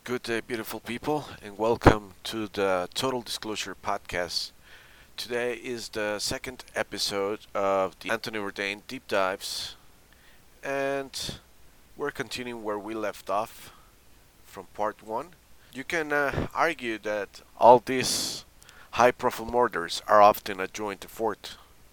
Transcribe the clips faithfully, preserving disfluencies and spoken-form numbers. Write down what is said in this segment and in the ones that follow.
Good day, beautiful people, and welcome to the Total Disclosure Podcast. Today is the second episode of the Anthony Bourdain Deep Dives, and we're continuing where we left off from part one. You can uh, argue that all these high profile murders are often a joint effort,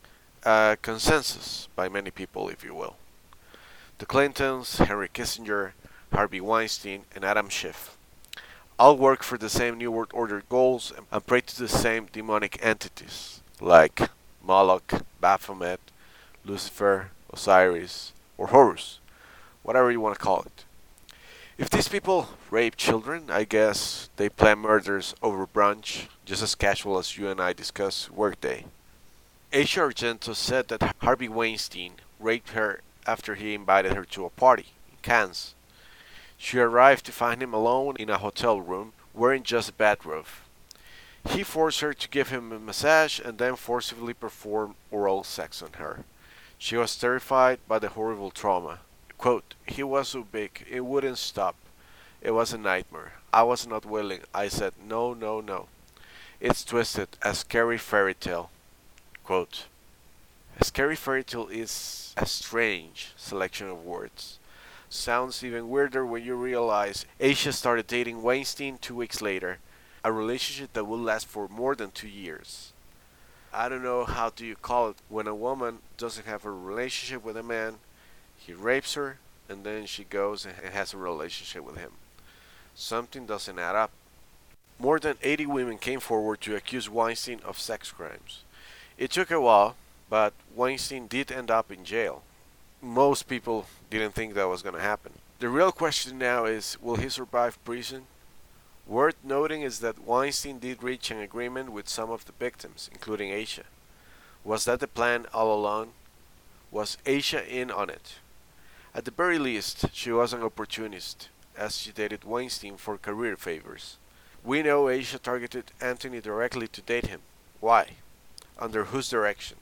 a consensus by many people, if you will. The Clintons, Henry Kissinger, Harvey Weinstein, and Adam Schiff all work for the same New World Order goals and pray to the same demonic entities, like Moloch, Baphomet, Lucifer, Osiris, or Horus, whatever you want to call it. If these people rape children, I guess they plan murders over brunch, just as casual as you and I discuss workday. Asia Argento said that Harvey Weinstein raped her after he invited her to a party in Cannes. She arrived to find him alone in a hotel room, wearing just a bathrobe. He forced her to give him a massage and then forcibly performed oral sex on her. She was terrified by the horrible trauma. Quote, "He was so big, it wouldn't stop. It was a nightmare. I was not willing. I said, no, no, no. It's twisted, a scary fairy tale." Quote, a scary fairy tale is a strange selection of words. Sounds even weirder when you realize Asia started dating Weinstein two weeks later, a relationship that will last for more than two years. I don't know how do you call it when a woman doesn't have a relationship with a man, he rapes her, and then she goes and has a relationship with him. Something doesn't add up. More than eighty women came forward to accuse Weinstein of sex crimes. It took a while, but Weinstein did end up in jail. Most people didn't think that was going to happen. The real question now is, will he survive prison? Worth noting is that Weinstein did reach an agreement with some of the victims, including Asia. Was that the plan all along? Was Asia in on it? At the very least, she was an opportunist, as she dated Weinstein for career favors. We know Asia targeted Anthony directly to date him. Why? Under whose direction?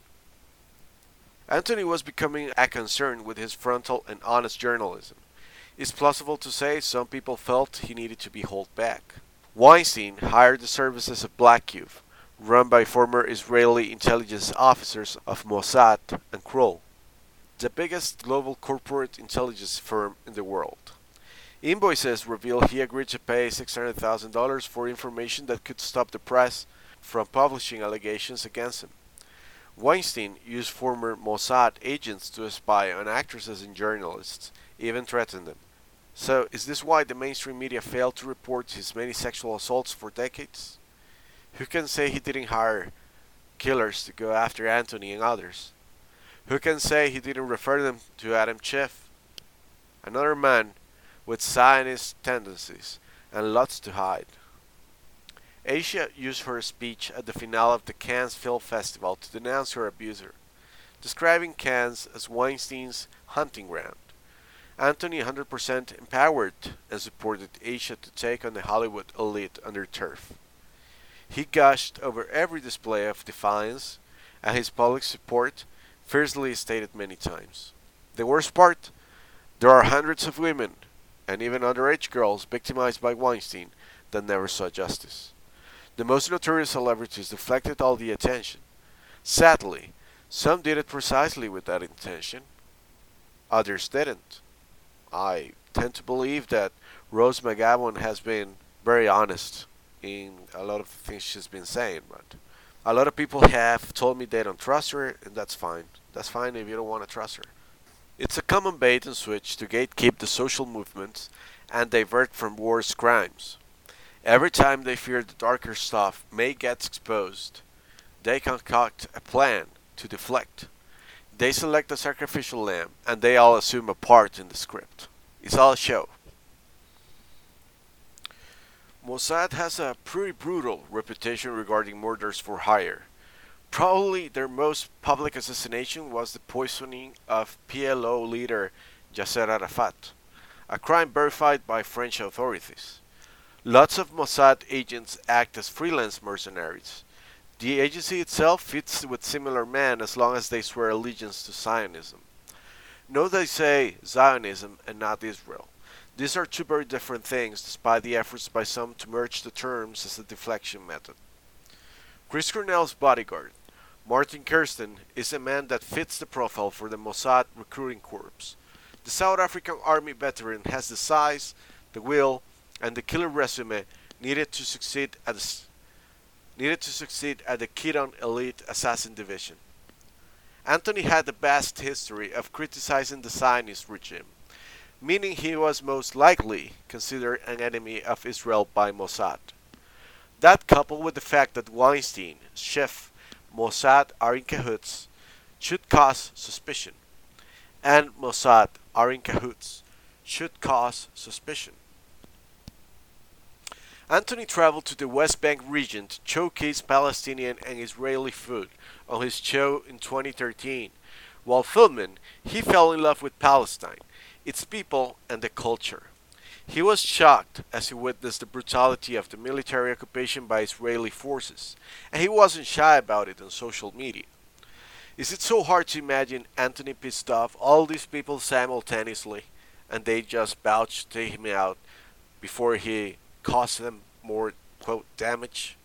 Anthony was becoming a concern with his frontal and honest journalism. It's plausible to say some people felt he needed to be held back. Weinstein hired the services of Black Cube, run by former Israeli intelligence officers of Mossad and Kroll, the biggest global corporate intelligence firm in the world. Invoices reveal he agreed to pay six hundred thousand dollars for information that could stop the press from publishing allegations against him. Weinstein used former Mossad agents to spy on actresses and journalists, even threatened them. So, is this why the mainstream media failed to report his many sexual assaults for decades? Who can say he didn't hire killers to go after Anthony and others? Who can say he didn't refer them to Adam Schiff? Another man with Zionist tendencies and lots to hide. Asia used her speech at the finale of the Cannes Film Festival to denounce her abuser, describing Cannes as Weinstein's hunting ground. Anthony one hundred percent empowered and supported Asia to take on the Hollywood elite on their turf. He gushed over every display of defiance, and his public support fiercely stated many times. The worst part? There are hundreds of women, and even underage girls victimized by Weinstein that never saw justice. The most notorious celebrities deflected all the attention. Sadly, some did it precisely with that intention. Others didn't. I tend to believe that Rose McGowan has been very honest in a lot of the things she's been saying, but a lot of people have told me they don't trust her, and that's fine. That's fine if you don't want to trust her. It's a common bait and switch to gatekeep the social movements and divert from worse crimes. Every time they fear the darker stuff may get exposed, they concoct a plan to deflect. They select a sacrificial lamb, and they all assume a part in the script. It's all a show. Mossad has a pretty brutal reputation regarding murders for hire. Probably their most public assassination was the poisoning of P L O leader Yasser Arafat, a crime verified by French authorities. Lots of Mossad agents act as freelance mercenaries. The agency itself fits with similar men as long as they swear allegiance to Zionism. Note they say Zionism and not Israel. These are two very different things, despite the efforts by some to merge the terms as a deflection method. Chris Cornell's bodyguard, Martin Kirsten, is a man that fits the profile for the Mossad recruiting corps. The South African Army veteran has the size, the will, and the killer resume needed to succeed at the, needed to succeed at the Kidon Elite Assassin Division. Anthony had a vast history of criticizing the Zionist regime, meaning he was most likely considered an enemy of Israel by Mossad. That, coupled with the fact that Weinstein, Schiff, Mossad are in cahoots, should cause suspicion. And Mossad are in cahoots, should cause suspicion. Anthony traveled to the West Bank region to showcase Palestinian and Israeli food on his show in twenty thirteen. While filming, he fell in love with Palestine, its people, and the culture. He was shocked as he witnessed the brutality of the military occupation by Israeli forces, and he wasn't shy about it on social media. Is it so hard to imagine Anthony pissed off all these people simultaneously, and they just vouched to take him out before he caused them more, quote, damage?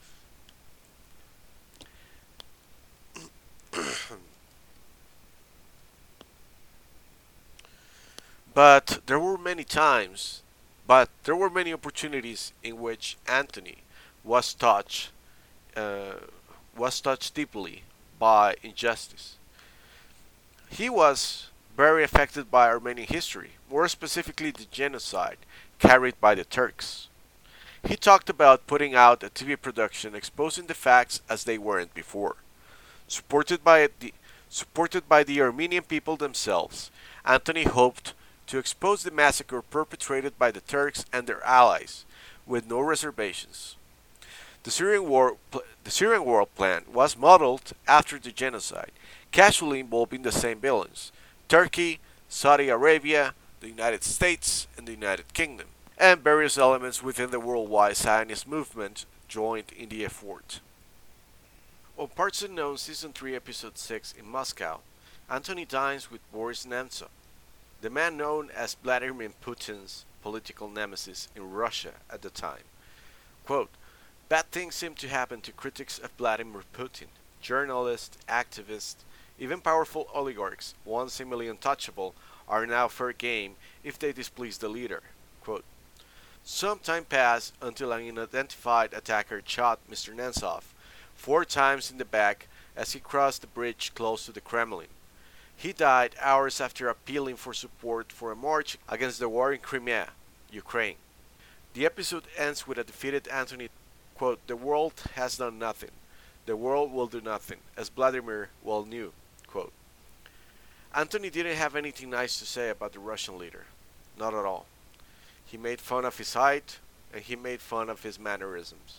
But there were many times, but there were many opportunities in which Anthony was touched, uh, was touched deeply by injustice. He was very affected by Armenian history, more specifically the genocide carried by the Turks. He talked about putting out a T V production exposing the facts as they weren't before. Supported by the supported by the Armenian people themselves, Anthony hoped to expose the massacre perpetrated by the Turks and their allies with no reservations. The Syrian War, the Syrian War Plan was modeled after the genocide, casually involving the same villains: Turkey, Saudi Arabia, the United States, and the United Kingdom, and various elements within the worldwide Zionist movement joined in the effort. On Parts Unknown Season three Episode six in Moscow, Anthony dines with Boris Nemtsov, the man known as Vladimir Putin's political nemesis in Russia at the time. Quote, "Bad things seem to happen to critics of Vladimir Putin. Journalists, activists, even powerful oligarchs, once seemingly untouchable, are now fair game if they displease the leader." Quote, "Some time passed until an unidentified attacker shot Mister Nemtsov four times in the back as he crossed the bridge close to the Kremlin. He died hours after appealing for support for a march against the war in Crimea, Ukraine." The episode ends with a defeated Anthony, quote, "The world has done nothing. The world will do nothing, as Vladimir well knew." Quote. Anthony didn't have anything nice to say about the Russian leader. Not at all. He made fun of his height, and he made fun of his mannerisms.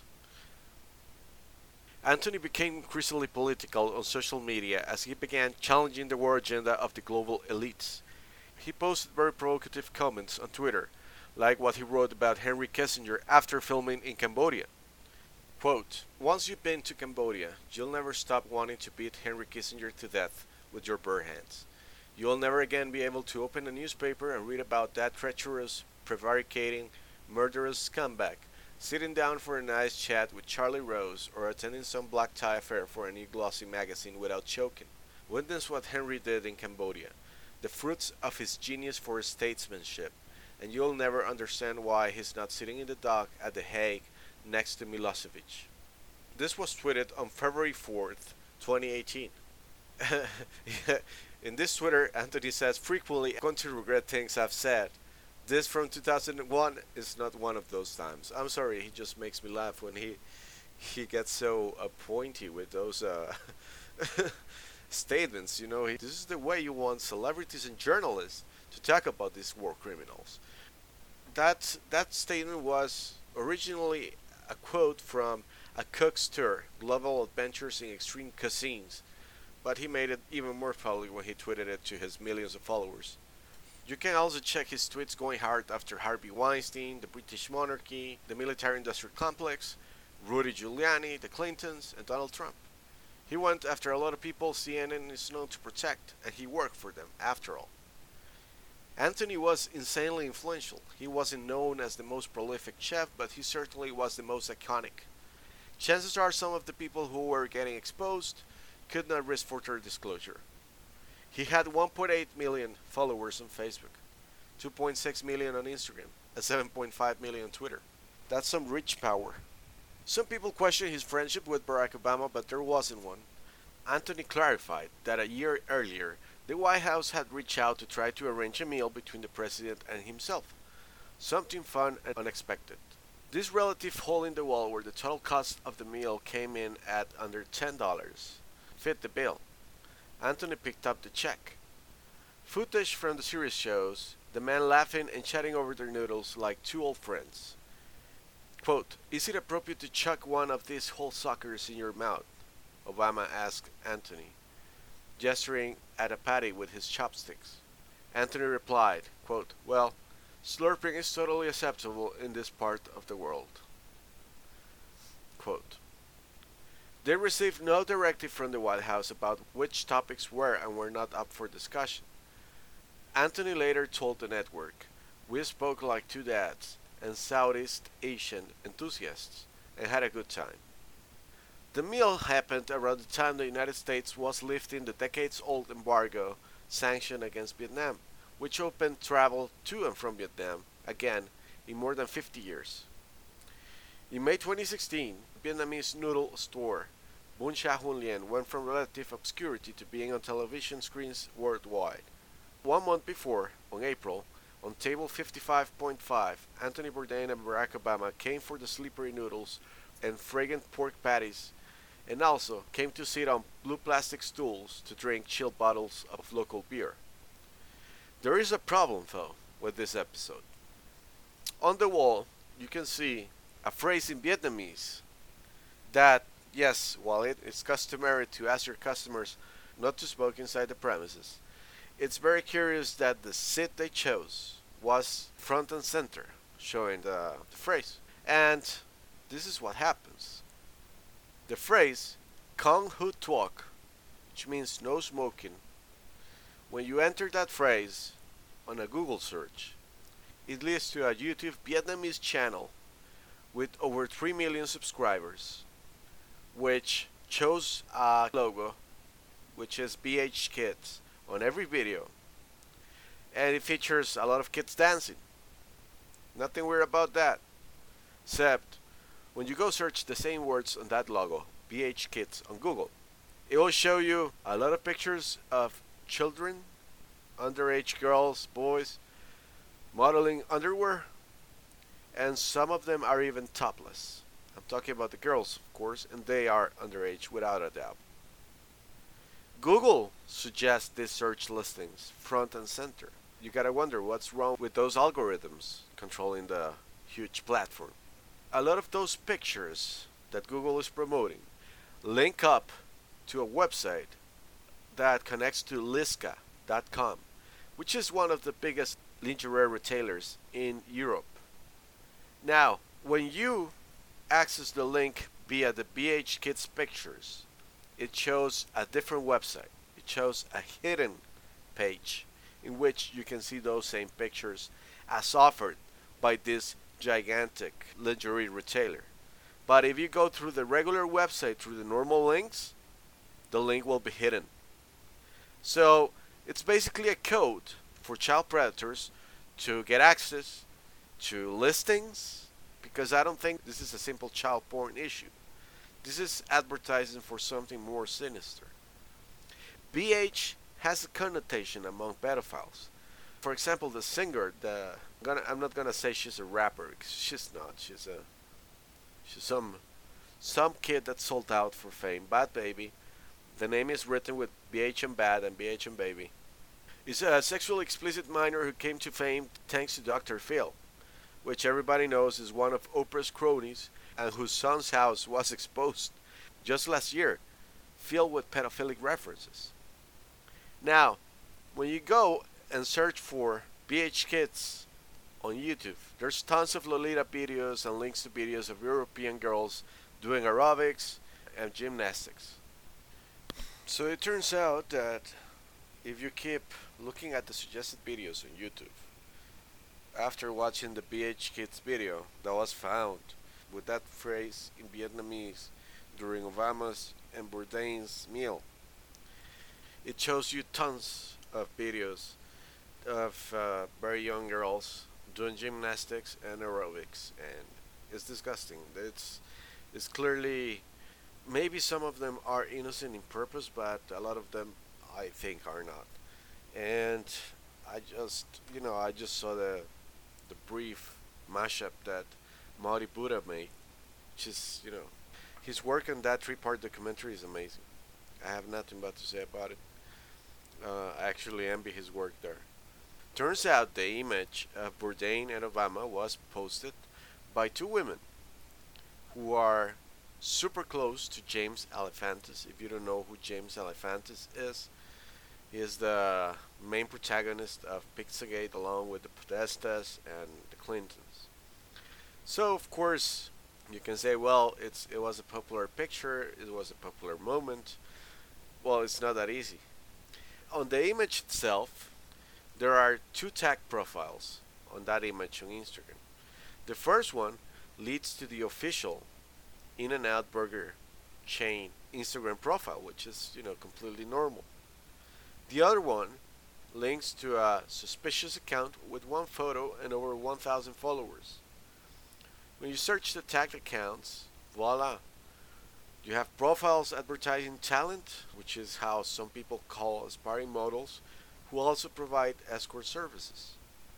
Anthony became increasingly political on social media as he began challenging the war agenda of the global elites. He posted very provocative comments on Twitter, like what he wrote about Henry Kissinger after filming in Cambodia. Quote, "Once you've been to Cambodia, you'll never stop wanting to beat Henry Kissinger to death with your bare hands. You'll never again be able to open a newspaper and read about that treacherous, prevaricating, murderous scumbag sitting down for a nice chat with Charlie Rose or attending some black tie affair for a new glossy magazine without choking. Witness what Henry did in Cambodia, the fruits of his genius for statesmanship, and you'll never understand why he's not sitting in the dock at The Hague next to Milosevic." This was tweeted on February fourth, twenty eighteen. In this Twitter, Anthony says, "Frequently, I'm going to regret things I've said. This from two thousand one is not one of those times." I'm sorry, he just makes me laugh when he he gets so uh, pointy with those uh, statements. You know, he, this is the way you want celebrities and journalists to talk about these war criminals. That that statement was originally a quote from A Cook's Tour: Global Adventures in Extreme Cuisines, but he made it even more public when he tweeted it to his millions of followers. You can also check his tweets going hard after Harvey Weinstein, the British monarchy, the military-industrial complex, Rudy Giuliani, the Clintons, and Donald Trump. He went after a lot of people C N N is known to protect, and he worked for them, after all. Anthony was insanely influential. He wasn't known as the most prolific chef, but he certainly was the most iconic. Chances are some of the people who were getting exposed could not risk further disclosure. He had one point eight million followers on Facebook, two point six million on Instagram, and seven point five million on Twitter. That's some rich power. Some people question his friendship with Barack Obama, but there wasn't one. Anthony clarified that a year earlier, the White House had reached out to try to arrange a meal between the president and himself, something fun and unexpected. This relative hole in the wall where the total cost of the meal came in at under ten dollars fit the bill. Anthony picked up the check. Footage from the series shows the men laughing and chatting over their noodles like two old friends. Quote, "Is it appropriate to chuck one of these whole suckers in your mouth?" Obama asked Anthony, gesturing at a patty with his chopsticks. Anthony replied, quote, "Well, slurping is totally acceptable in this part of the world." Quote, they received no directive from the White House about which topics were and were not up for discussion. Anthony later told the network, "We spoke like two dads and Southeast Asian enthusiasts and had a good time." The meal happened around the time the United States was lifting the decades-old embargo sanction against Vietnam, which opened travel to and from Vietnam again in more than fifty years. In May twenty sixteen, Vietnamese noodle store Bún Chả Huân Lien went from relative obscurity to being on television screens worldwide. One month before, on April, on table fifty-five point five, Anthony Bourdain and Barack Obama came for the slippery noodles and fragrant pork patties, and also came to sit on blue plastic stools to drink chilled bottles of local beer. There is a problem, though, with this episode. On the wall, you can see a phrase in Vietnamese that, yes, while it is customary to ask your customers not to smoke inside the premises, it's very curious that the seat they chose was front and center, showing the, the phrase. And this is what happens. The phrase Không Hút Thuốc, which means no smoking, when you enter that phrase on a Google search, it leads to a YouTube Vietnamese channel with over three million subscribers, which chose a logo which is B H Kids on every video, and it features a lot of kids dancing. Nothing weird about that, except when you go search the same words on that logo, B H Kids, on Google, it will show you a lot of pictures of children, underage girls, boys, modeling underwear, and some of them are even topless. I'm talking about the girls, of course, and they are underage without a doubt. Google suggests these search listings front and center. You gotta wonder what's wrong with those algorithms controlling the huge platform. A lot of those pictures that Google is promoting link up to a website that connects to Liska dot com, which is one of the biggest lingerie retailers in Europe. Now, when you access the link via the B H Kids pictures, it shows a different website. It shows a hidden page in which you can see those same pictures as offered by this gigantic lingerie retailer. But if you go through the regular website, through the normal links, the link will be hidden. So it's basically a code for child predators to get access to listings, because I don't think this is a simple child porn issue. This is advertising for something more sinister. B H has a connotation among pedophiles. For example, the singer, the I'm, gonna, I'm not gonna say she's a rapper, because she's not. She's a she's some some kid that sold out for fame. Bad Baby. The name is written with B H and Bad and B H and Baby. Is a sexually explicit minor who came to fame thanks to Doctor Phil, which everybody knows is one of Oprah's cronies and whose son's house was exposed just last year, filled with pedophilic references. Now, when you go and search for B H Kids on YouTube, there's tons of Lolita videos and links to videos of European girls doing aerobics and gymnastics. So it turns out that If you keep looking at the suggested videos on YouTube, after watching the B H Kids video that was found with that phrase in Vietnamese during Obama's and Bourdain's meal, it shows you tons of videos of uh, very young girls doing gymnastics and aerobics, and it's disgusting. It's it's clearly, maybe some of them are innocent in purpose, but a lot of them I think are not. And I just, you know, I just saw the the brief mashup that Mauri Buddha made, which is, you know, his work on that three-part documentary is amazing. I have nothing but to say about it. Uh, I actually envy his work there. Turns out the image of Bourdain and Obama was posted by two women who are super close to James Alefantis. If you don't know who James Alefantis is, he is the main protagonist of Pizzagate along with the Podestas and the Clintons. So of course you can say, well, it's it was a popular picture, it was a popular moment. Well, it's not that easy. On the image itself, there are two tag profiles on that image on Instagram. The first one leads to the official In-N-Out Burger chain Instagram profile, which is, you know, completely normal. The other one links to a suspicious account with one photo and over one thousand followers. When you search the tagged accounts, voila, you have profiles advertising talent, which is how some people call aspiring models, who also provide escort services.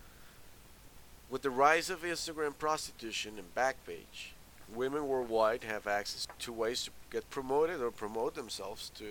With the rise of Instagram prostitution and Backpage, women worldwide have access to ways to get promoted or promote themselves to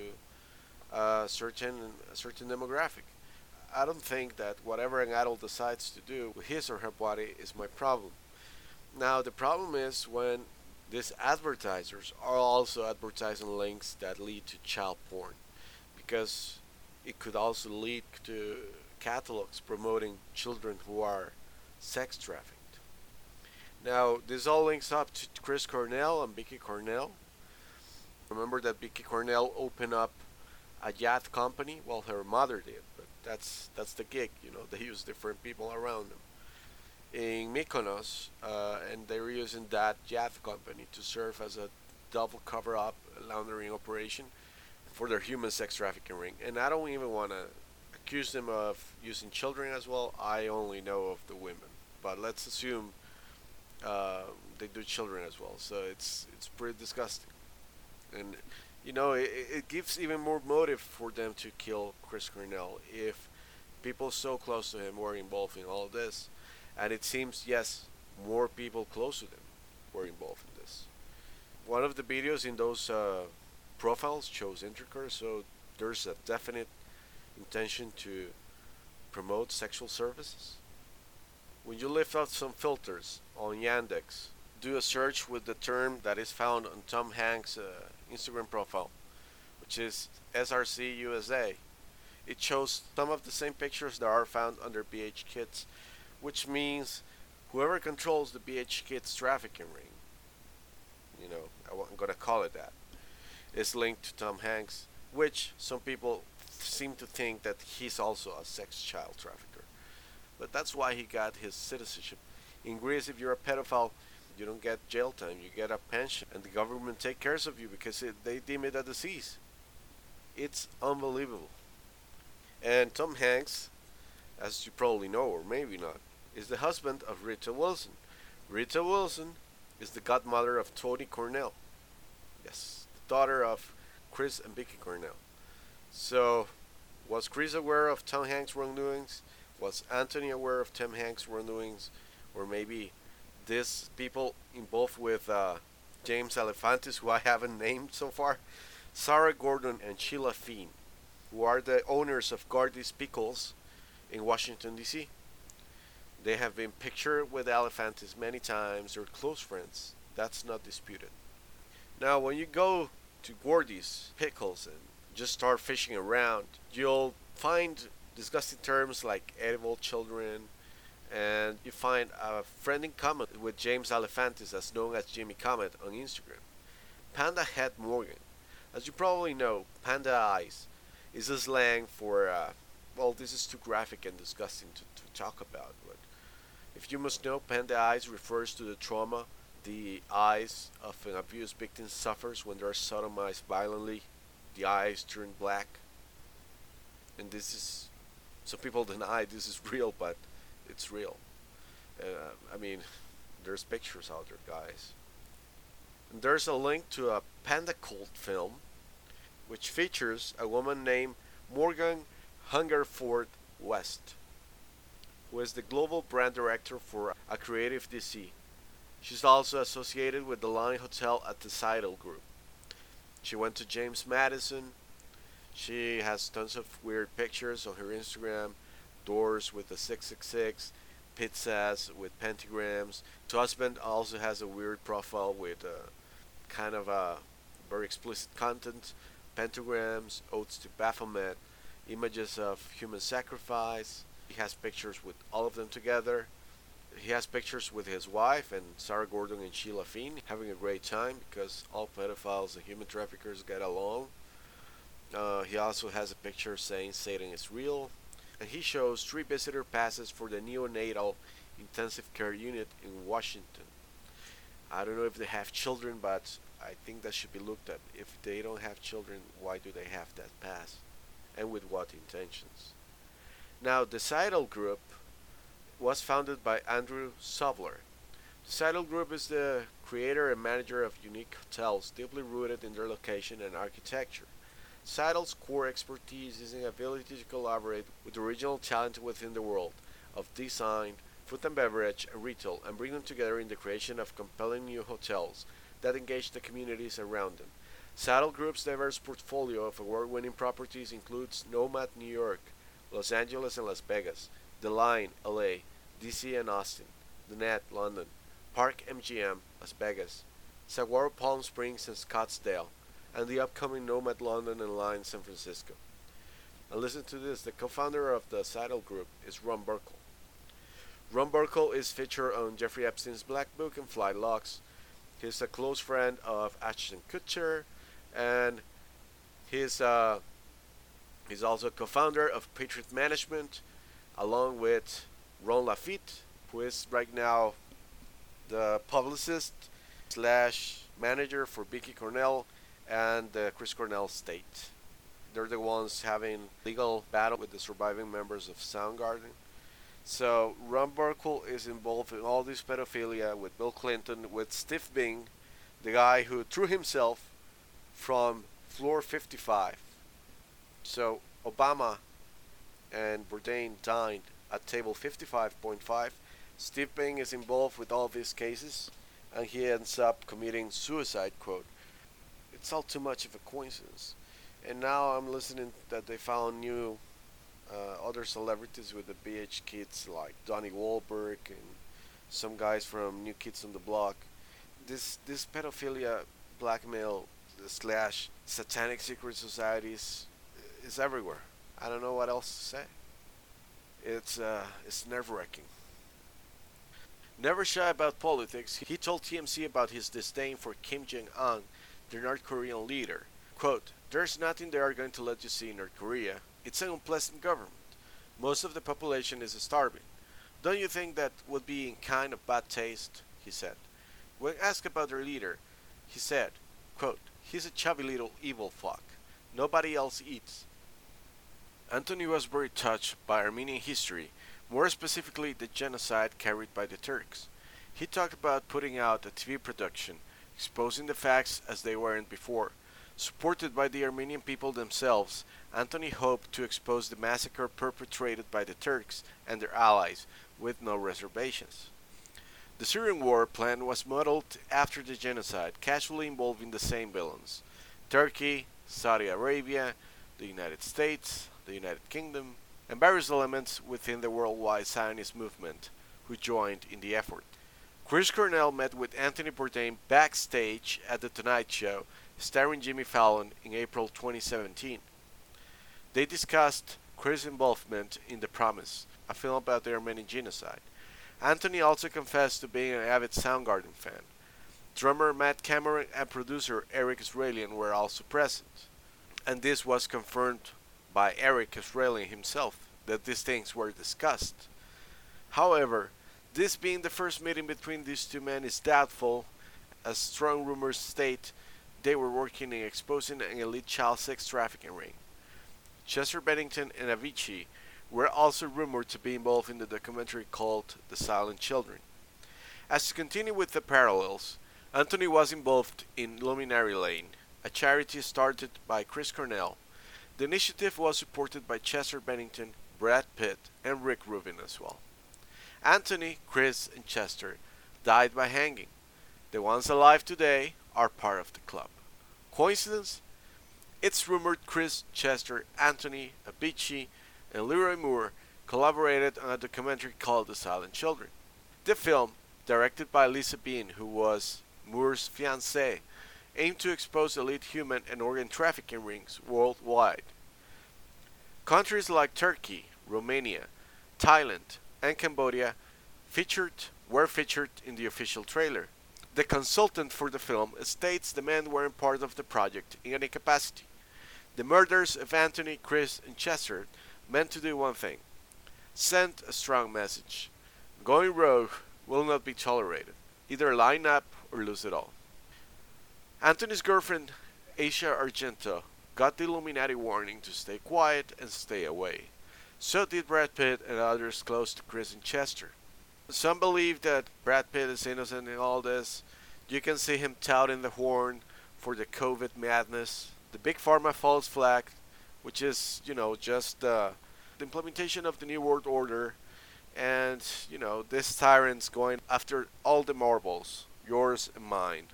a certain a certain demographic. I don't think that whatever an adult decides to do with his or her body is my problem. Now the problem is when these advertisers are also advertising links that lead to child porn, because it could also lead to catalogs promoting children who are sex trafficked. Now, this all links up to Chris Cornell and Vicky Cornell. Remember that Vicky Cornell opened up a yacht company? Well, her mother did, but that's that's the gig. You know, they use different people around them in Mykonos, uh, and they're using that yacht company to serve as a double cover-up laundering operation for their human sex trafficking ring. And I don't even want to accuse them of using children as well. I only know of the women, but let's assume uh, they do children as well. So it's it's pretty disgusting, and you know it, it gives even more motive for them to kill Chris Cornell if people so close to him were involved in all of this. And it seems, yes, more people close to them were involved in this. One of the videos in those uh, profiles shows intercourse, so there's a definite intention to promote sexual services. When you lift out some filters on Yandex, do a search with the term that is found on Tom Hanks' uh, Instagram profile, which is S R C U S A. It shows some of the same pictures that are found under B H Kids, which means whoever controls the B H Kids trafficking ring, you know, I'm going to call it that, is linked to Tom Hanks, which some people seem to think that he's also a sex child trafficker. But that's why he got his citizenship. In Greece, if you're a pedophile, you don't get jail time, you get a pension, and the government take care of you because it, they deem it a disease. It's unbelievable. And Tom Hanks, as you probably know, or maybe not, is the husband of Rita Wilson. Rita Wilson is the godmother of Toni Cornell. Yes, the daughter of Chris and Vicky Cornell. So, was Chris aware of Tom Hanks' wrongdoings? Was Anthony aware of Tom Hanks' wrongdoings? Or maybe these people involved with uh, James Alefantis, who I haven't named so far, Sarah Gordon and Sheila Feen, who are the owners of Gardy's Pickles in Washington, D C. They have been pictured with Alefantis many times. They're close friends. That's not disputed. Now, when you go to Gordy's Pickles and just start fishing around, you'll find disgusting terms like edible children, and you find a friend in common with James Alefantis, as known as Jimmy Comet on Instagram. Panda Head Morgan. As you probably know, Panda Eyes is a slang for uh, well, this is too graphic and disgusting to, to talk about, but if you must know, panda eyes refers to the trauma the eyes of an abuse victim suffers when they are sodomized violently. The eyes turn black, and this is, some people deny this is real, but it's real. Uh, I mean, there's pictures out there, guys. And there's a link to a panda cult film which features a woman named Morgan Hungerford West, who is the global brand director for a creative D C. She's also associated with the Line Hotel at the Seidel Group. She went to James Madison. She has tons of weird pictures on her Instagram. Doors with the six six six, pizzas with pentagrams. Her husband also has a weird profile with uh, kind of a very explicit content, pentagrams, oaths to Baphomet, images of human sacrifice. He has pictures with all of them together. He has pictures with his wife and Sarah Gordon and Sheila Feen having a great time because all pedophiles and human traffickers get along. Uh, he also has a picture saying Satan is real. And he shows three visitor passes for the neonatal intensive care unit in Washington. I don't know if they have children, but I think that should be looked at. If they don't have children, why do they have that pass? And with what intentions? Now, the Seidel Group was founded by Andrew Sobler. The Seidel Group is the creator and manager of unique hotels deeply rooted in their location and architecture. Seidel's core expertise is in the ability to collaborate with original talent within the world of design, food and beverage, and retail, and bring them together in the creation of compelling new hotels that engage the communities around them. Seidel Group's diverse portfolio of award-winning properties includes Nomad New York, Los Angeles and Las Vegas, The Line L A, D C and Austin, The Net London, Park M G M Las Vegas, Saguaro Palm Springs and Scottsdale, and the upcoming Nomad London and Line San Francisco. And listen to this, the co-founder of the Seidel Group is Ron Burkle. Ron Burkle is featured on Jeffrey Epstein's Black Book and Flight Logs. He's a close friend of Ashton Kutcher, and he's uh, he's also co-founder of Patriot Management, along with Ron Lafitte, who is right now the publicist slash manager for Vicky Cornell and the Chris Cornell estate. They're the ones having legal battle with the surviving members of Soundgarden. So Ron Burkle is involved in all this pedophilia with Bill Clinton, with Steve Bing, the guy who threw himself from floor fifty-five. So Obama and Bourdain dined at table fifty-five point five. Steve Bing is involved with all these cases, and he ends up committing suicide, quote. It's all too much of a coincidence. And now I'm listening that they found new uh, other celebrities with the B H kids like Donnie Wahlberg and some guys from New Kids on the Block. This this pedophilia, blackmail slash satanic secret societies is everywhere. I don't know what else to say. It's uh, it's nerve-wracking. Never shy about politics, he told T M Z about his disdain for Kim Jong-un, the North Korean leader. Quote, "There's nothing they are going to let you see in North Korea. It's an unpleasant government. Most of the population is starving. Don't you think that would be in kind of bad taste?" he said. When asked about their leader, he said, quote, "He's a chubby little evil fuck. Nobody else eats." Anthony was very touched by Armenian history, more specifically the genocide carried by the Turks. He talked about putting out a T V production, exposing the facts as they weren't before. Supported by the Armenian people themselves, Anthony hoped to expose the massacre perpetrated by the Turks and their allies with no reservations. The Syrian war plan was modeled after the genocide, casually involving the same villains: Turkey, Saudi Arabia, the United States, the United Kingdom, and various elements within the worldwide Zionist movement who joined in the effort. Chris Cornell met with Anthony Bourdain backstage at The Tonight Show, starring Jimmy Fallon, in April twenty seventeen. They discussed Chris' involvement in The Promise, a film about the Armenian genocide. Anthony also confessed to being an avid Soundgarden fan. Drummer Matt Cameron and producer Eric Israelian were also present, and this was confirmed by Eric Israeli himself that these things were discussed. However, this being the first meeting between these two men is doubtful, as strong rumors state they were working in exposing an elite child sex trafficking ring. Chester Bennington and Avicii were also rumored to be involved in the documentary called The Silent Children. As to continue with the parallels, Anthony was involved in Luminary Lane, a charity started by Chris Cornell. The initiative was supported by Chester Bennington, Brad Pitt, and Rick Rubin as well. Anthony, Chris, and Chester died by hanging. The ones alive today are part of the club. Coincidence? It's rumored Chris, Chester, Anthony, Avicii, and Leroy Moore collaborated on a documentary called The Silent Children. The film, directed by Lisa Bean, who was Moore's fiancée, aimed to expose elite human and organ trafficking rings worldwide. Countries like Turkey, Romania, Thailand, and Cambodia featured were featured in the official trailer. The consultant for the film states the men weren't part of the project in any capacity. The murders of Anthony, Chris, and Chester meant to do one thing: send a strong message. Going rogue will not be tolerated. Either line up or lose it all. Anthony's girlfriend, Asia Argento, got the Illuminati warning to stay quiet and stay away. So did Brad Pitt and others close to Chris and Chester. Some believe that Brad Pitt is innocent in all this. You can see him touting the horn for the COVID madness, the big pharma false flag, which is, you know, just uh, the implementation of the New World Order, and, you know, this tyrant's going after all the marbles, yours and mine.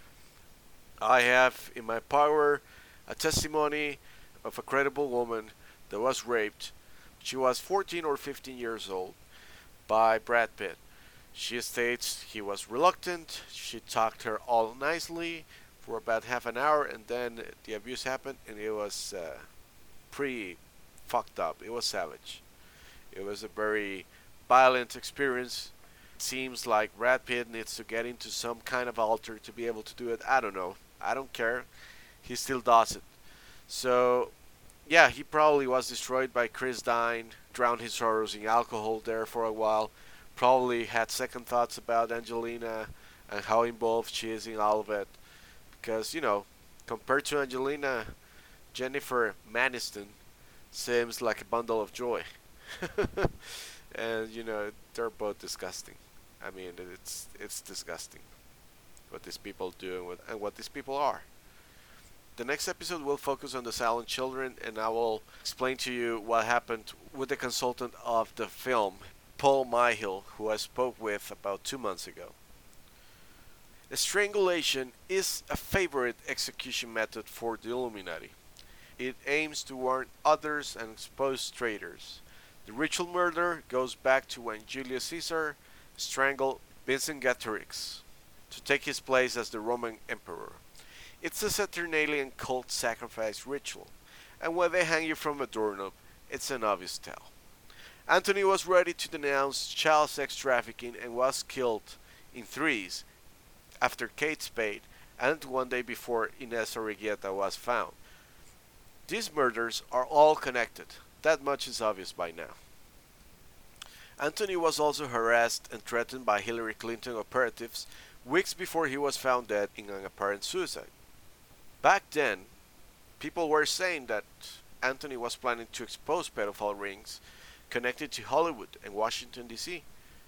I have in my power a testimony of a credible woman that was raped. She was fourteen or fifteen years old by Brad Pitt. She states he was reluctant. She talked her all nicely for about half an hour, and then the abuse happened, and it was uh, pretty fucked up. It was savage. It was a very violent experience. It seems like Brad Pitt needs to get into some kind of altar to be able to do it. I don't know. I don't care. He still does it. So, yeah, he probably was destroyed by Chris dying, drowned his sorrows in alcohol there for a while, probably had second thoughts about Angelina and how involved she is in all of it. Because, you know, compared to Angelina, Jennifer Aniston seems like a bundle of joy. And, you know, they're both disgusting. I mean, it's it's disgusting what these people do and what, and what these people are. The next episode will focus on the Silent Children, and I will explain to you what happened with the consultant of the film, Paul Myhill, who I spoke with about two months ago. Strangulation is a favorite execution method for the Illuminati. It aims to warn others and expose traitors. The ritual murder goes back to when Julius Caesar strangled Vercingetorix to take his place as the Roman emperor. It's a Saturnalian cult sacrifice ritual, and when they hang you from a doorknob, it's an obvious tell. Anthony was ready to denounce child sex trafficking and was killed in threes after Kate Spade and one day before Ines Origueta was found. These murders are all connected. That much is obvious by now. Anthony was also harassed and threatened by Hillary Clinton operatives weeks before he was found dead in an apparent suicide. Back then, people were saying that Anthony was planning to expose pedophile rings connected to Hollywood and Washington, D C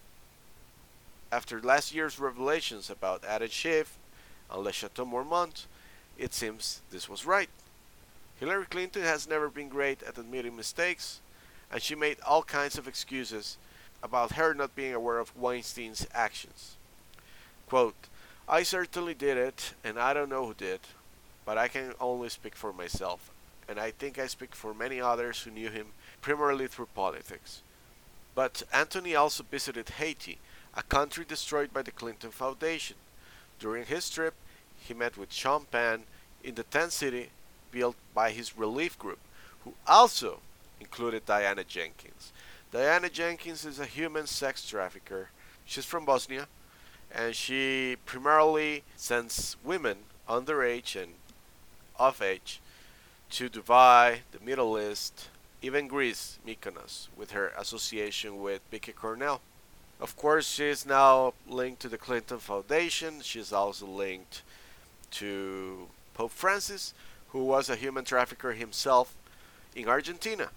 After last year's revelations about Adam Schiff and Le Chateau Marmont, it seems this was right. Hillary Clinton has never been great at admitting mistakes, and she made all kinds of excuses about her not being aware of Weinstein's actions. Quote, "I certainly did it, and I don't know who did, but I can only speak for myself, and I think I speak for many others who knew him primarily through politics." But Anthony also visited Haiti, a country destroyed by the Clinton Foundation. During his trip, he met with Sean Penn in the tent city built by his relief group, who also included Diana Jenkins. Diana Jenkins is a human sex trafficker. She's from Bosnia, and she primarily sends women underage and of age to Dubai, the Middle East, even Greece, Mykonos, with her association with Vicky Cornell. Of course, she is now linked to the Clinton Foundation. She is also linked to Pope Francis, who was a human trafficker himself in Argentina.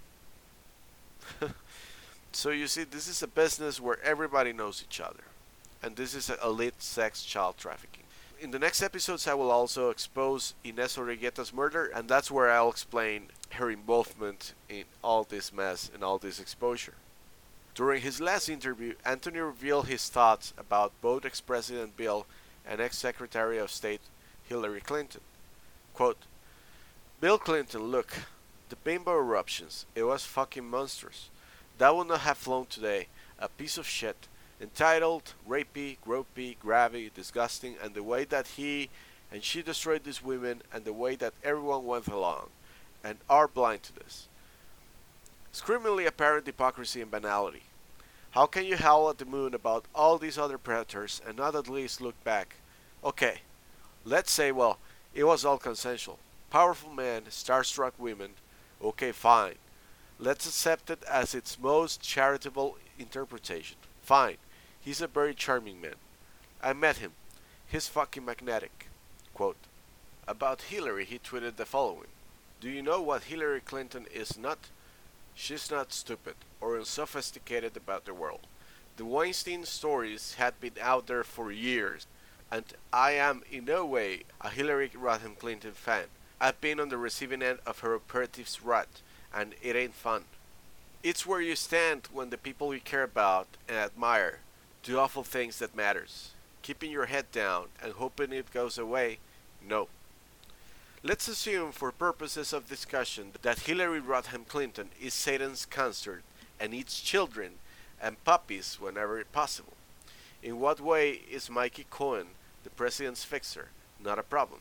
So you see, this is a business where everybody knows each other. And this is elite sex child trafficking. In the next episodes, I will also expose Ines Origueta's murder, and that's where I'll explain her involvement in all this mess and all this exposure. During his last interview, Anthony revealed his thoughts about both ex-President Bill and ex-Secretary of State Hillary Clinton. Quote, Bill Clinton, look, the bimbo eruptions, it was fucking monstrous. That would not have flown today. A piece of shit. Entitled, rapey, gropey, gravy, disgusting, and the way that he and she destroyed these women and the way that everyone went along and are blind to this. Screamingly apparent hypocrisy and banality. How can you howl at the moon about all these other predators and not at least look back? Okay, let's say, well, it was all consensual. Powerful men, starstruck women. Okay, fine. Let's accept it as its most charitable interpretation. Fine. He's a very charming man. I met him. He's fucking magnetic. Quote, about Hillary, he tweeted the following. Do you know what Hillary Clinton is not? She's not stupid or unsophisticated about the world. The Weinstein stories had been out there for years, and I am in no way a Hillary Rodham Clinton fan. I've been on the receiving end of her operatives' wrath, and it ain't fun. It's where you stand when the people you care about and admire do awful things that matters. Keeping your head down and hoping it goes away, no. Let's assume for purposes of discussion that Hillary Rodham Clinton is Satan's consort and eats children and puppies whenever possible. In what way is Mikey Cohen, the president's fixer, not a problem?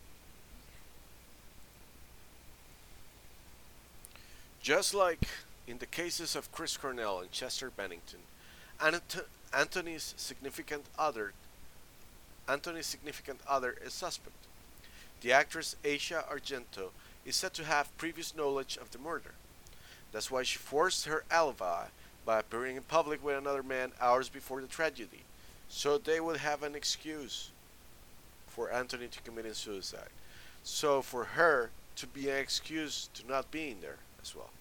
Just like in the cases of Chris Cornell and Chester Bennington, Anthony's significant other Anthony's significant other is suspect. The actress Asia Argento is said to have previous knowledge of the murder. That's why she forced her alibi by appearing in public with another man hours before the tragedy, so they would have an excuse for Anthony to commit suicide. So for her to be an excuse to not being there as well.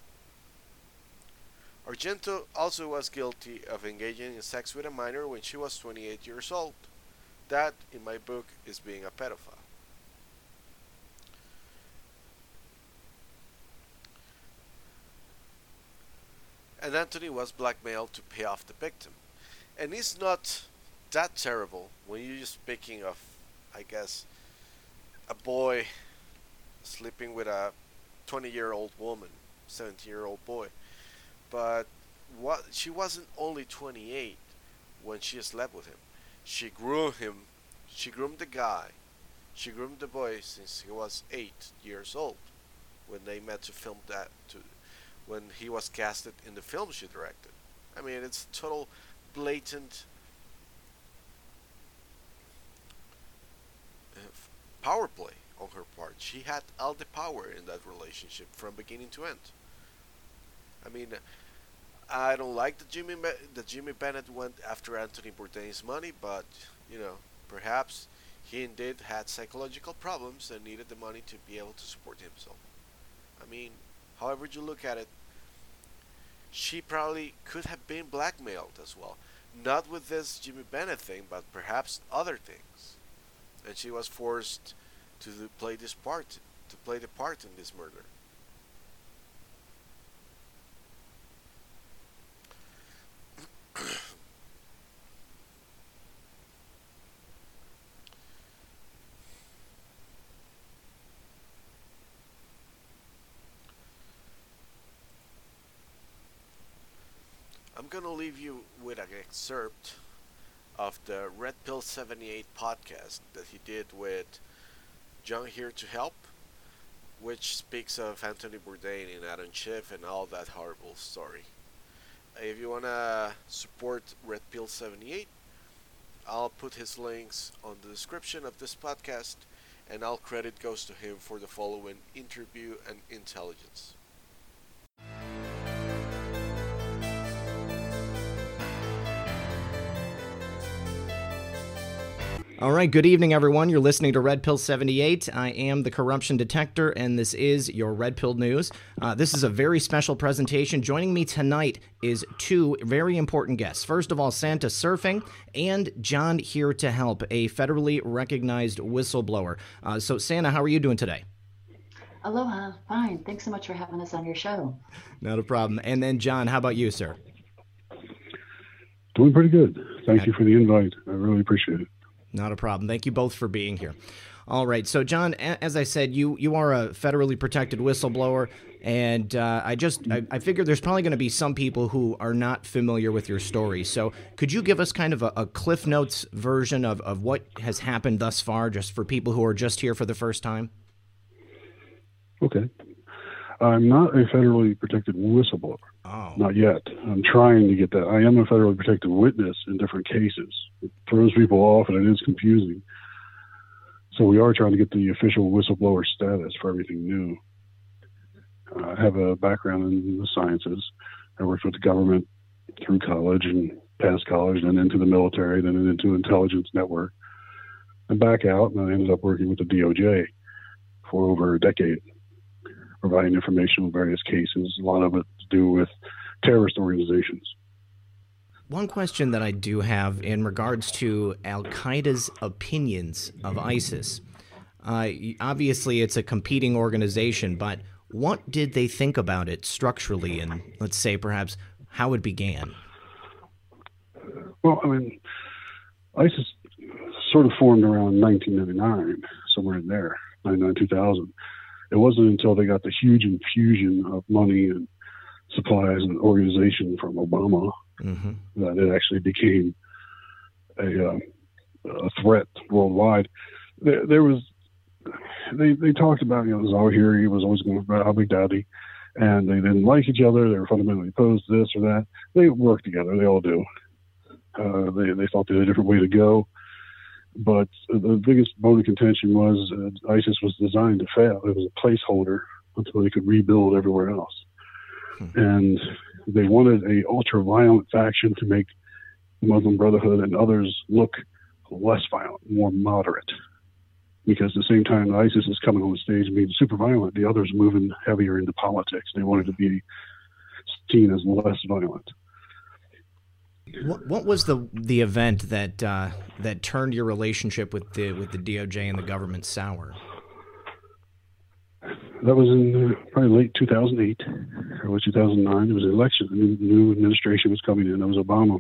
Argento also was guilty of engaging in sex with a minor when she was twenty-eight years old. That, in my book, is being a pedophile. And Anthony was blackmailed to pay off the victim. And it's not that terrible when you're just speaking of, I guess, a boy sleeping with a twenty-year-old woman, seventeen-year-old boy. But what she wasn't only twenty-eight when she slept with him. She grew him. She groomed the guy. She groomed the boy since he was eight years old when they met to film that. To when he was casted in the film she directed. I mean, it's total blatant uh, power play on her part. She had all the power in that relationship from beginning to end. I mean, I don't like that Jimmy that Jimmy Bennett went after Anthony Bourdain's money, but you know, perhaps he indeed had psychological problems and needed the money to be able to support himself. I mean, however you look at it, she probably could have been blackmailed as well. Not with this Jimmy Bennett thing, but perhaps other things. And she was forced to play this part, to play the part in this murder. I'm gonna leave you with an excerpt of the Red Pill seventy-eight podcast that he did with John Here to Help, which speaks of Anthony Bourdain and Adam Schiff and all that horrible story. If you wanna support Red Pill seventy-eight, I'll put his links on the description of this podcast, and all credit goes to him for the following interview and intelligence. All right, good evening, everyone. You're listening to Red Pill seventy-eight. I am the corruption detector, and this is your Red Pill News. Uh, this is a very special presentation. Joining me tonight is two very important guests. First of all, Santa Surfing and John Here to Help, a federally recognized whistleblower. Uh, so, Santa, how are you doing today? Aloha. Fine. Thanks so much for having us on your show. Not a problem. And then, John, how about you, sir? Doing pretty good. Thank you for the invite. I really appreciate it. Not a problem. Thank you both for being here. All right. So, John, as I said, you you are a federally protected whistleblower, and uh, I just I, I figure there's probably going to be some people who are not familiar with your story. So, could you give us kind of a, a Cliff Notes version of, of what has happened thus far, just for people who are just here for the first time? Okay. I'm not a federally protected whistleblower. Oh. Not yet. I'm trying to get that. I am a federally protected witness in different cases. It throws people off, and it is confusing. So we are trying to get the official whistleblower status for everything new. Uh, I have a background in the sciences. I worked with the government through college and past college, then into the military, then into intelligence network, and back out, and I ended up working with the D O J for over a decade, providing information on various cases, a lot of it to do with terrorist organizations. One question that I do have in regards to Al-Qaeda's opinions of ISIS. Uh, obviously, it's a competing organization, but what did they think about it structurally, and let's say perhaps how it began? Well, I mean, ISIS sort of formed around nineteen ninety-nine, somewhere in there, ninety-nine, two thousand. It wasn't until they got the huge infusion of money and supplies and organization from Obama mm-hmm. that it actually became a, uh, a threat worldwide. There, there was, they they talked about, you know, Zawahiri was always going about Abu Dhabi, and they didn't like each other. They were fundamentally opposed to this or that. They worked together. They all do. Uh, they they thought they had a different way to go. But the biggest bone of contention was uh, ISIS was designed to fail. It was a placeholder until they could rebuild everywhere else. Hmm. And they wanted a ultra-violent faction to make the Muslim Brotherhood and others look less violent, more moderate. Because at the same time ISIS is coming on the stage and being super violent, the others moving heavier into politics. They wanted to be seen as less violent. What, what was the the event that uh, that turned your relationship with the with the D O J and the government sour? That was in uh, probably late two thousand eight or two thousand nine. It was an election. A new, new administration was coming in. That was Obama.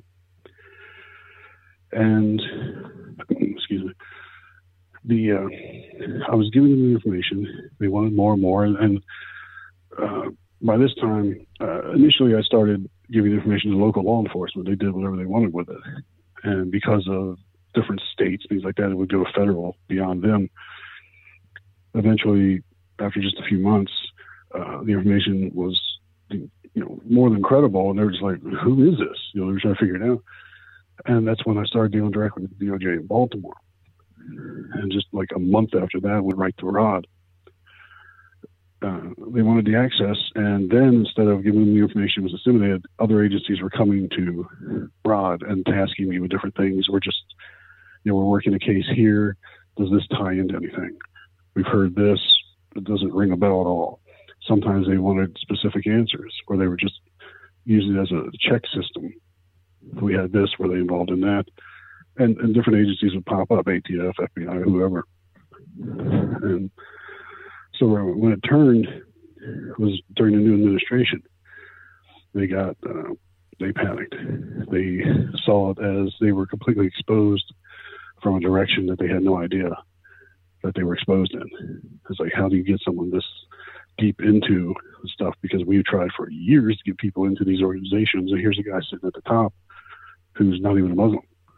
And excuse me, the uh, I was giving them the information. They wanted more and more, and uh, by this time, uh, initially I started giving information to local law enforcement. They did whatever they wanted with it. And because of different states, things like that, it would go federal beyond them. Eventually, after just a few months, uh, the information was, you know, more than credible. And they were just like, who is this? You know, they were trying to figure it out. And that's when I started dealing directly with the D O J in Baltimore. And just like a month after that, I went right to Rod. Uh, they wanted the access, and then instead of giving them the information was disseminated, other agencies were coming to Rod and tasking me with different things. We're just, you know, we're working a case here. Does this tie into anything? We've heard this. It doesn't ring a bell at all. Sometimes they wanted specific answers, or they were just using it as a check system. We had this, were they involved in that? And, and different agencies would pop up, A T F, F B I, whoever. And so when it turned, it was during the new administration. They got, uh, they panicked. They saw it as they were completely exposed from a direction that they had no idea that they were exposed in. It's like, how do you get someone this deep into stuff? Because we've tried for years to get people into these organizations, and here's a guy sitting at the top who's not even a Muslim.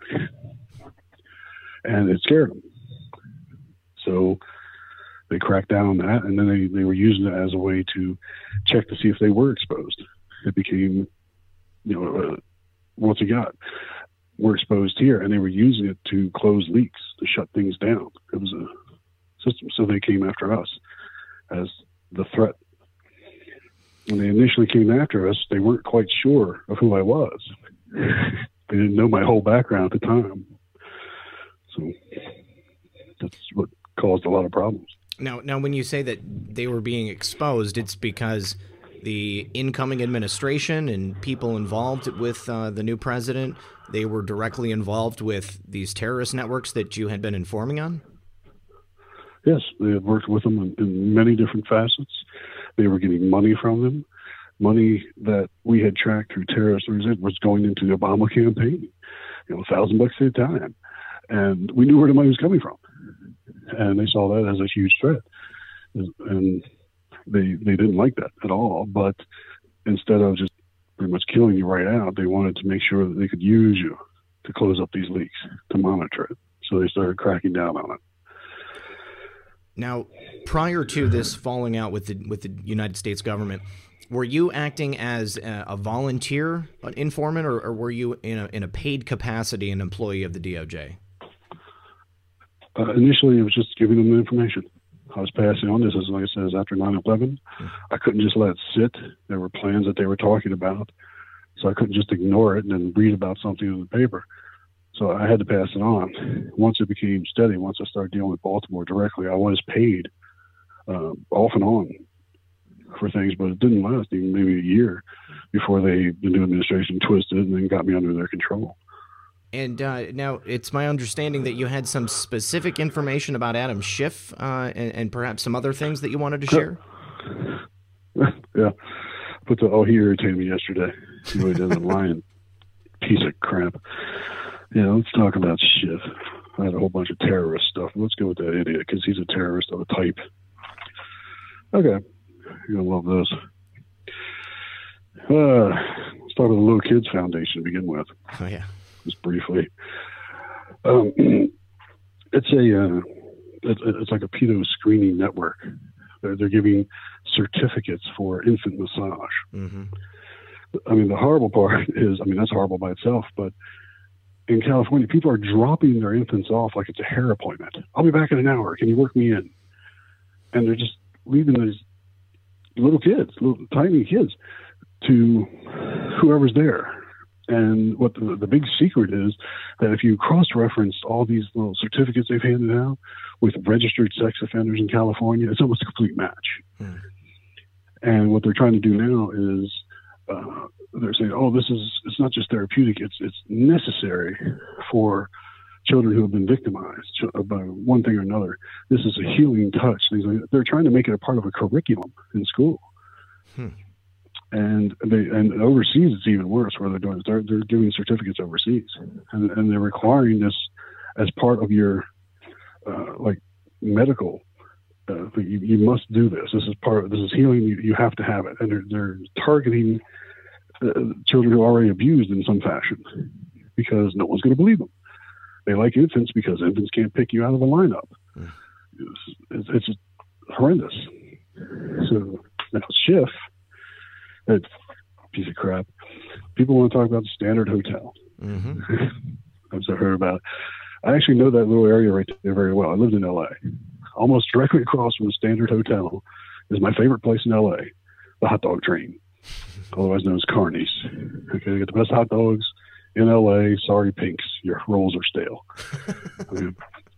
And it scared them. So they cracked down on that, and then they, they were using it as a way to check to see if they were exposed. It became, you know, uh, what's it got? We're exposed here, and they were using it to close leaks, to shut things down. It was a system. So they came after us as the threat. When they initially came after us, they weren't quite sure of who I was. They didn't know my whole background at the time. So that's what caused a lot of problems. Now, now, when you say that they were being exposed, it's because the incoming administration and people involved with uh, the new president, they were directly involved with these terrorist networks that you had been informing on? Yes, they had worked with them in, in many different facets. They were getting money from them. Money that we had tracked through terrorist organizations was going into the Obama campaign, you know, a thousand bucks at a time. And we knew where the money was coming from. And they saw that as a huge threat. And they they didn't like that at all. But instead of just pretty much killing you right out, they wanted to make sure that they could use you to close up these leaks, to monitor it. So they started cracking down on it. Now, prior to this falling out with the with the United States government, were you acting as a, a volunteer informant, or, or were you in a in a paid capacity an employee of the D O J? Uh, initially, it was just giving them the information. I was passing on this, as like I said, after nine eleven. Mm-hmm. I couldn't just let it sit. There were plans that they were talking about, so I couldn't just ignore it and then read about something in the paper. So I had to pass it on. Once it became steady, once I started dealing with Baltimore directly, I was paid uh, off and on for things, but it didn't last even maybe a year before they, the new administration twisted and then got me under their control. And uh, now it's my understanding that you had some specific information about Adam Schiff uh, and, and perhaps some other things that you wanted to share. Yeah. But the, oh, he irritated me yesterday. He really does, a lying piece of crap. Yeah, let's talk about Schiff. I had a whole bunch of terrorist stuff. Let's go with that idiot because he's a terrorist of a type. Okay. You're going to love this. Uh, let's talk about the Little Kids Foundation to begin with. Oh, yeah. Just briefly. Um, it's a uh, it's, it's like a pedo screening network. They're, they're giving certificates for infant massage. Mm-hmm. I mean, the horrible part is, I mean, that's horrible by itself, but in California, people are dropping their infants off like it's a hair appointment. I'll be back in an hour. Can you work me in? And they're just leaving these little kids, little tiny kids, to whoever's there. And what the, the big secret is that if you cross-reference all these little certificates they've handed out with registered sex offenders in California, it's almost a complete match. Hmm. And what they're trying to do now is uh, they're saying, oh, this is, it's not just therapeutic, it's it's necessary for children who have been victimized by one thing or another. This is a healing touch. They're trying to make it a part of a curriculum in school. Hmm. And they and overseas it's even worse. Where they're doing they're they're giving certificates overseas, and and they're requiring this as part of your uh, like medical. Uh, you you must do this. This is part. Of, this is healing. You, you have to have it. And they're they're targeting uh, children who are already abused in some fashion because no one's going to believe them. They like infants because infants can't pick you out of a lineup. Mm. It's, it's, it's horrendous. So now Schiff. That piece of crap. People want to talk about the Standard Hotel. Mm-hmm. I've never heard about it. I actually know that little area right there very well. I lived in L A. Almost directly across from the Standard Hotel is my favorite place in L A, the hot dog train, otherwise known as Carney's. Okay, they get the best hot dogs in L A. Sorry, Pink's. Your rolls are stale. Okay.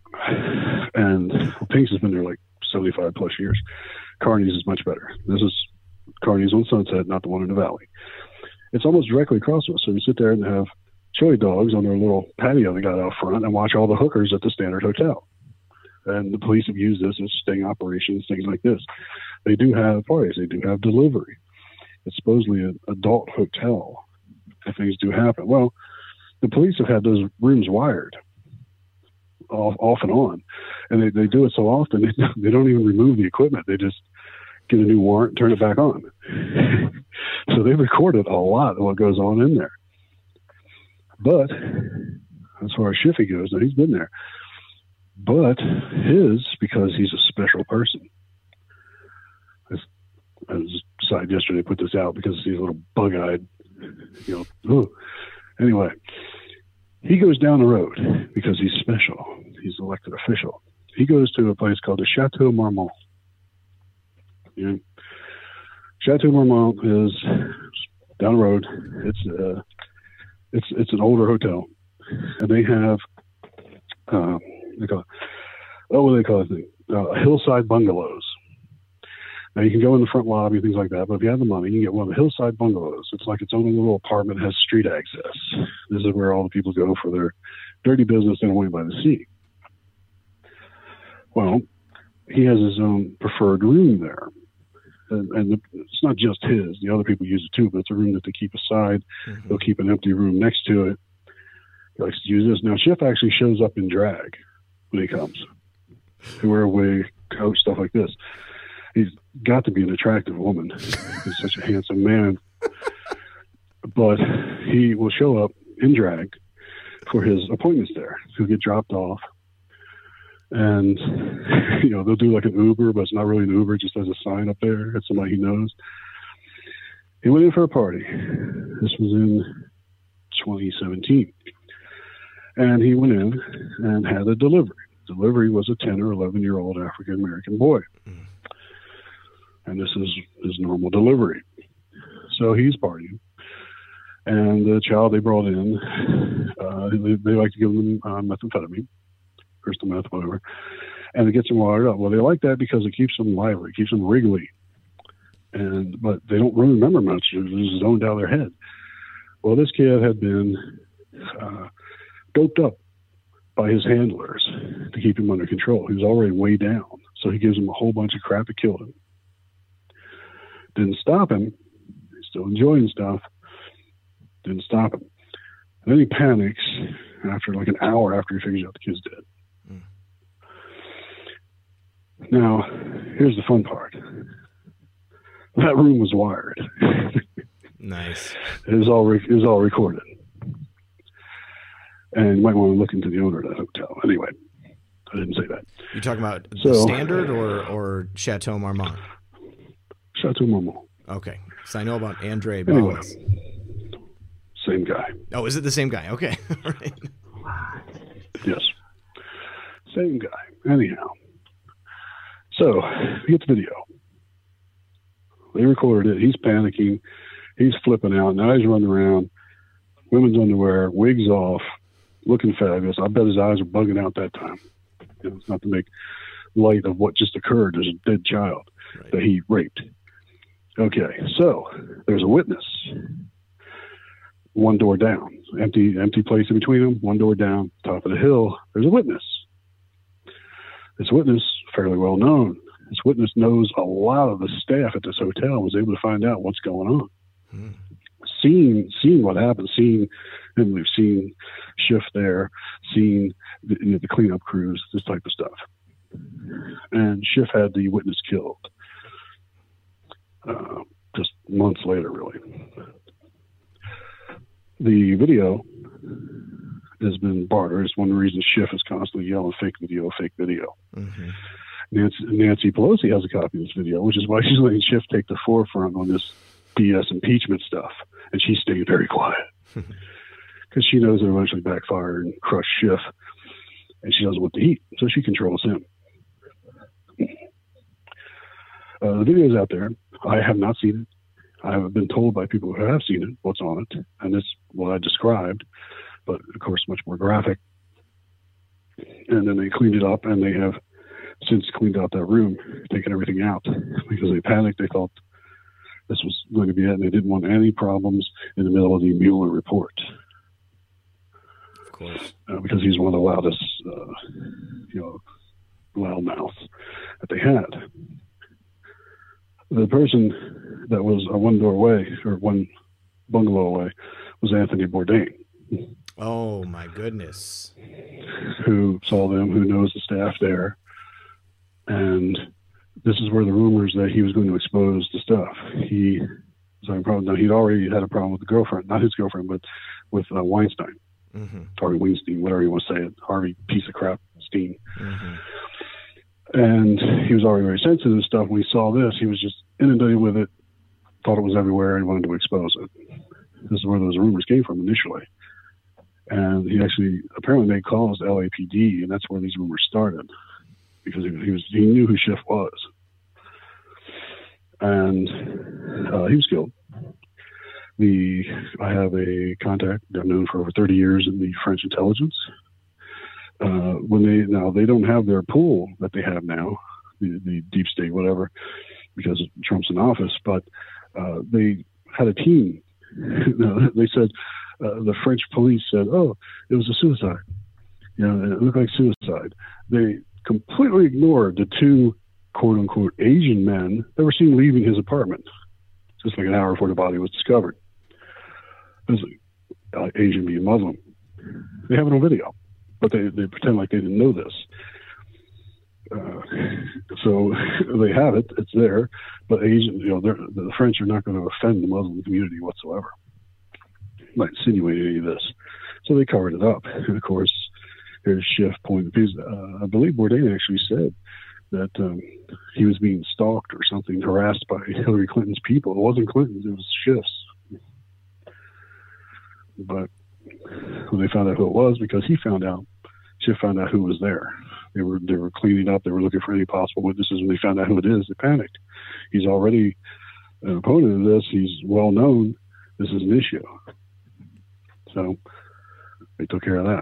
And well, Pink's has been there like seventy-five plus years. Carney's is much better. This is Carney's on Sunset, not the one in the Valley. It's almost directly across from us. So you sit there and have chili dogs on their little patio they got out front and watch all the hookers at the Standard Hotel. And the police have used this as sting operations, things like this. They do have parties. They do have delivery. It's supposedly an adult hotel if things do happen. Well, the police have had those rooms wired off, off and on. And they, they do it so often, they, they don't even remove the equipment. They just get a new warrant, turn it back on. So they've recorded a lot of what goes on in there. But as far as Schiffy goes, now he's been there. But his, because he's a special person. I, I just decided yesterday to put this out because he's a little bug-eyed, you know. Ooh. Anyway, he goes down the road because he's special. He's an elected official. he goes to a place called the Chateau Marmont. Yeah. Chateau Marmont is down the road. It's uh, it's it's an older hotel, and they have uh, they call it, oh, what do they call it? Uh, hillside bungalows. Now you can go in the front lobby, things like that. But if you have the money, you can get one of the hillside bungalows. It's like its own little apartment, has street access. This is where all the people go for their dirty business they don't want anybody to see. Well, he has his own preferred room there. And, and the, it's not just his. The other people use it too, but it's a room that they keep aside. Mm-hmm. They'll keep an empty room next to it. He likes to use this. Now, Schiff actually shows up in drag when he comes. He wear a wig, coat, stuff like this. He's got to be an attractive woman. He's such a handsome man. But he will show up in drag for his appointments there. He'll get dropped off. And, you know, they'll do like an Uber, but it's not really an Uber. It just has a sign up there. It's somebody he knows. He went in for a party. This was in twenty seventeen. And he went in and had a delivery. Delivery was a ten or eleven year old African American boy. Mm. And this is his normal delivery. So he's partying. And the child they brought in, uh, they, they like to give them uh, methamphetamine. Crystal meth, whatever, and it gets them wired up. Well, they like that because it keeps them lively, it keeps them wriggly, and but they don't really remember much. They're just zoned out of their head. Well, this kid had been uh, doped up by his handlers to keep him under control. He was already way down, so he gives him a whole bunch of crap to kill him. Didn't stop him. He's still enjoying stuff. Didn't stop him. And then he panics after like an hour after he figures out the kid's dead. Now, here's the fun part. That room was wired. Nice. It was all re- it was all recorded. And you might want to look into the owner of that hotel. Anyway, I didn't say that. You're talking about so, the Standard or, or Chateau Marmont? Chateau Marmont. Okay. So I know about Andre anyway, Ballas. Same guy. Oh, is it the same guy? Okay. All right. Yes. Same guy. Anyhow. So, we get the video. They recorded it. He's panicking. He's flipping out. Now he's running around. Women's underwear, wigs off, looking fabulous. I bet his eyes are bugging out that time. You know, it's not to make light of what just occurred. There's a dead child right. that he raped. Okay, so there's a witness. One door down. Empty, empty place in between them. One door down, top of the hill. There's a witness. This witness, fairly well known. This witness knows a lot of the staff at this hotel, was able to find out what's going on. Hmm. Seeing, seeing what happened, seeing, and we've seen Schiff there, seeing the, you know, the cleanup crews, this type of stuff. And Schiff had the witness killed uh, just months later, really. The video has been bartered. It's one of the reasons Schiff is constantly yelling fake video, fake video. Mm-hmm. Nancy, Nancy Pelosi has a copy of this video, which is why she's letting Schiff take the forefront on this B S impeachment stuff. And she's staying very quiet because she knows it'll eventually backfire and crush Schiff. And she doesn't want the heat, so she controls him. Uh, the video's out there. I have not seen it. I have been told by people who have seen it what's on it, and it's what I described, but of course much more graphic. And then they cleaned it up, and they have since cleaned out that room, taken everything out because they panicked. They thought this was going to be it, and they didn't want any problems in the middle of the Mueller report. Of course, uh, because he's one of the loudest, uh, you know, loudmouths that they had. The person that was a one door away or one bungalow away was Anthony Bourdain. Oh my goodness! Who saw them? Who knows the staff there? And this is where the rumors that he was going to expose the stuff. He was having a problem. Now, he'd already had a problem with the girlfriend, not his girlfriend, but with uh, Weinstein, mm-hmm. Harvey Weinstein, whatever you want to say it, Harvey piece of crap Stein. Mm-hmm. And he was already very sensitive to stuff. When he saw this, he was just inundated with it, thought it was everywhere, and wanted to expose it. This is where those rumors came from initially. And he actually apparently made calls to L A P D, and that's where these rumors started. because he, he was he knew who Schiff was, and uh, he was killed. The I have a contact I've known for over thirty years in the French intelligence. Uh, when they now they don't have their pool that they have now, the, the deep state, whatever, because Trump's in office, but uh, they had a team. They said uh, the French police said, "Oh, it was a suicide. You know, it looked like suicide." They completely ignored the two "quote unquote" Asian men that were seen leaving his apartment, just like an hour before the body was discovered. It was uh, Asian being Muslim. They have it on video, but they, they pretend like they didn't know this. Uh, so they have it; it's there. But Asian, you know, the French are not going to offend the Muslim community whatsoever, not insinuate any of this. So they covered it up. And of course, here's Schiff pointing the piece. Uh, I believe Bourdain actually said that um, he was being stalked or something, harassed by Hillary Clinton's people. It wasn't Clinton's; it was Schiff's. But when they found out who it was, because he found out, Schiff found out who was there. They were they were cleaning up. They were looking for any possible witnesses. When they found out who it is, they panicked. He's already an opponent of this. He's well known. This is an issue. So they took care of that.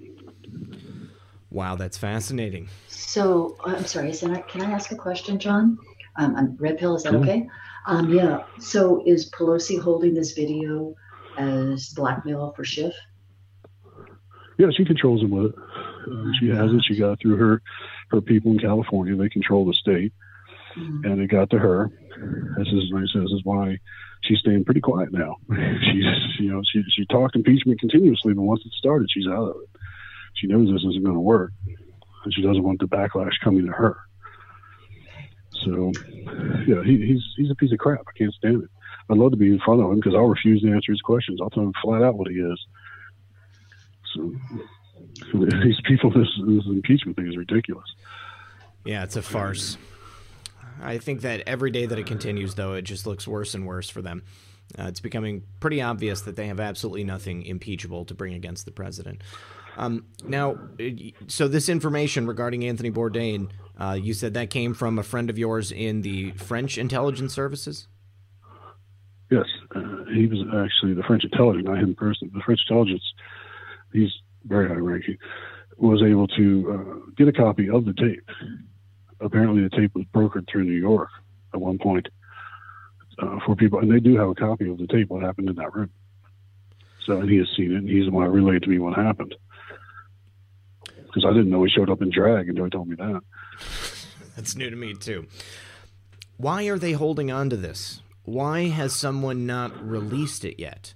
Wow, that's fascinating. So, uh, I'm sorry, can I, can I ask a question, John? Um, I'm Red Pill, is that Sure. okay? Um, yeah, so is Pelosi holding this video as blackmail for Schiff? Yeah, she controls him with it. Um, she has it. She got it through her, her people in California. They control the state, Mhm. and it got to her. This is, like I said, this is why she's staying pretty quiet now. She's, you know, she she talked impeachment continuously, but once it started, she's out of it. She knows this isn't going to work, and she doesn't want the backlash coming to her. So, yeah, he, he's he's a piece of crap. I can't stand it. I'd love to be in front of him because I'll refuse to answer his questions. I'll tell him flat out what he is. So these people, this, this impeachment thing is ridiculous. Yeah, it's a farce. I think that every day that it continues, though, it just looks worse and worse for them. Uh, it's becoming pretty obvious that they have absolutely nothing impeachable to bring against the president. Um, now, so this information regarding Anthony Bourdain, uh, you said that came from a friend of yours in the French intelligence services? Yes, uh, he was actually the French intelligence, not him personally. The French intelligence, he's very high ranking, was able to uh, get a copy of the tape. Apparently the tape was brokered through New York at one point uh, for people, and they do have a copy of the tape, what happened in that room. So, and he has seen it, and he's the one that relayed to me what happened. Because I didn't know he showed up in drag until he told me that. That's new to me, too. Why are they holding on to this? Why has someone not released it yet?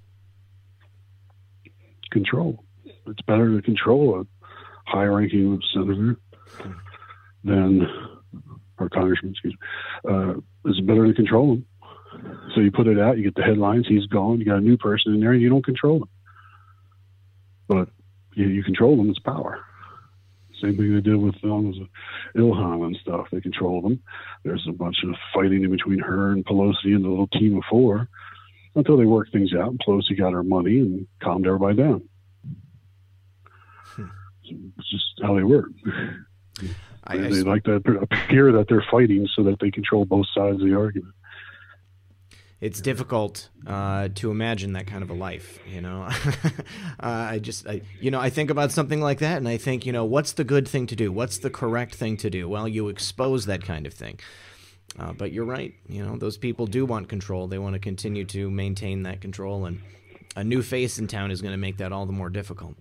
Control. It's better to control a high-ranking senator than, or congressman, excuse me. Uh, it's better to control him. So you put it out, you get the headlines, he's gone, you got a new person in there, and you don't control him. But you, you control them, it's power. Same thing they did with um, Ilhan and stuff. They control them. There's a bunch of fighting in between her and Pelosi and the little team of four until they worked things out, and Pelosi got her money and calmed everybody down. Hmm. It's just how they work. I, they I, they like to appear that they're fighting so that they control both sides of the argument. It's difficult uh, to imagine that kind of a life, you know. uh, I just, I, you know, I think about something like that, and I think, you know, what's the good thing to do? What's the correct thing to do? Well, you expose that kind of thing. Uh, but you're right, you know, those people do want control. They want to continue to maintain that control, and a new face in town is going to make that all the more difficult.